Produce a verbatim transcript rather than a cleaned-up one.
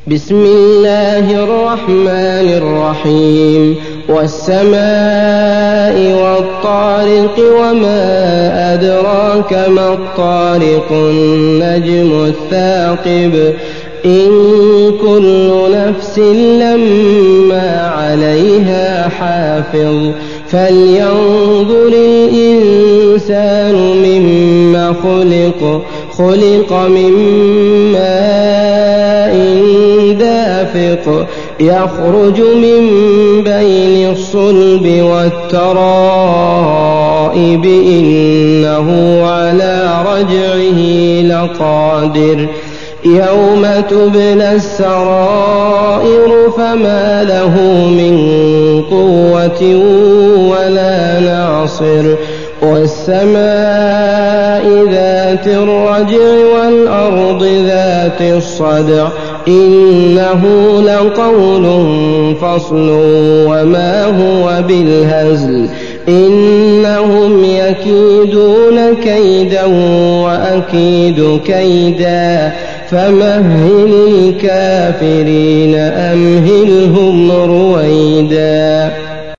بسم الله الرحمن الرحيم والسماء والطارق وما أدراك ما الطارق النجم الثاقب إن كل نفس لما عليها حافظ فلينظر الإنسان مما خلق خلق من ماء دافق يخرج من بين الصلب والترائب إنه على رجعه لقادر يوم تبلى السرائر فما له من قوة ولا ناصر والسماء ذات الرجع والأرض ذات الصدع إنه لقول فصل وما هو بالهزل إنهم يكيدون كيدا وأكيد كيدا فمهل الكافرين أمهل